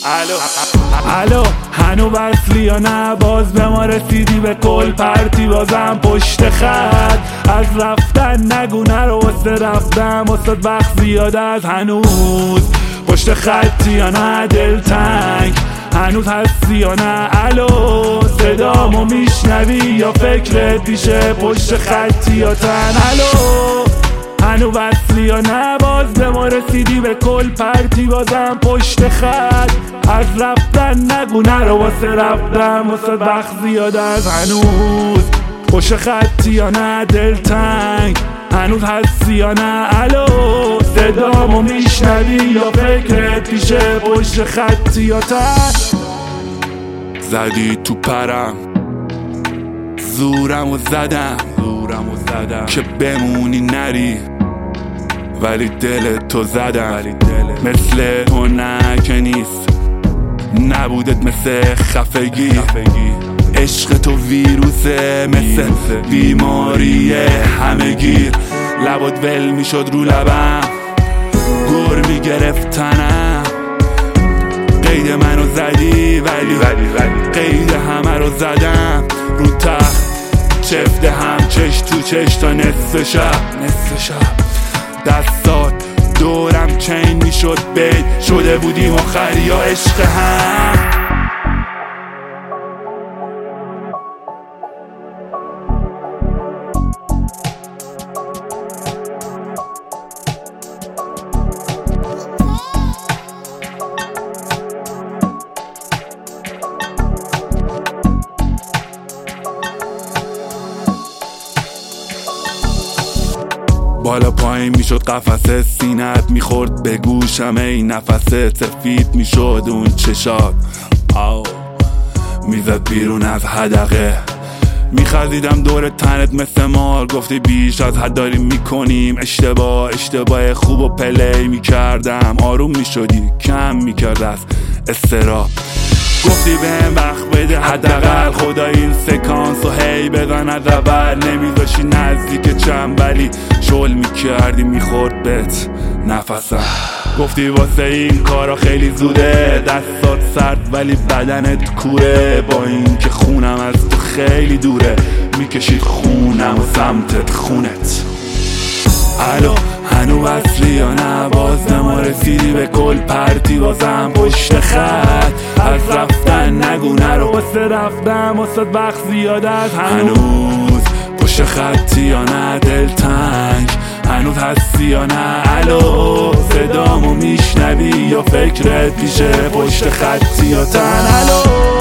الو هنو وصلی یا نه؟ باز به ما رسیدی به کل پرتی بازم پشت خط. از رفتن نگو نرو واسه رفتم استاد وقت زیاده از هنوز پشت خطی یا نه؟ دلتنگ هنوز هستی یا نه؟ الو صدامو میشنوی یا فکرت پیشه پشت خطی یا تن؟ الو هنو وصلی یا نه؟ باز به ما رسیدی به کل پرتی بازم پشت خط. از رفتن نگو نرو واسه رفتم استاد وقت زیاده از هنوز پشت خطی یا نه؟ دلتنگ هنوز هستی یا نه؟ الو صدامو میشنوی یا فکرت پیشه پشت خطی یا تن؟ زدی تو پرم زورمو زدم که بمونی نری، ولی دل تو زدم. مثل تو نه که نیست، نبودت مثل خفگی. عشق تو ویروسه مثل بیماری همگیر. لبات ول میشد رو لبم، گر میگرفت تنم. قید منو زدی ولی قید همه رو زدم. رو تخت چفته هم چش تو چش تا نصف شب. دستات دورم چین میشد بید شده بودیم آخر یا عشق هم. بالا پایین میشد قفسه سینت میخورد به گوشم ای نفسه. سفید میشد اون چشات میزد بیرون از حدقه. میخزیدم دور تنت مثل مار. گفتی بیش از حد داریم میکنیم اشتباه خوب و پلی میکردم. آروم میشدی کم میکرد از استراب. گفتی بهم وقت بده حداقل خدا این سکانس و هی بزن از اول. نمیذاشی نزدیک چنبلی شل میکردی میخورد بهت نفسم. گفتی واسه این کارا خیلی زوده، دستات سرد ولی بدنت کوره. با این که خونم از تو خیلی دوره، میکشید خونم و سمتت خونت. الو هنو وصلی یا نه؟ باز به ما رسیدی به کل پرتی بازم پشت خط. از رفتن نگو نرو واسه رفتم استاد وقت زیاده از هنوز پشت خطی یا نه؟ دلتنگ هنوز هستی یا نه؟ الو صدامو میشنوی یا فکرت پیشه پشت خطی یا تن؟ الو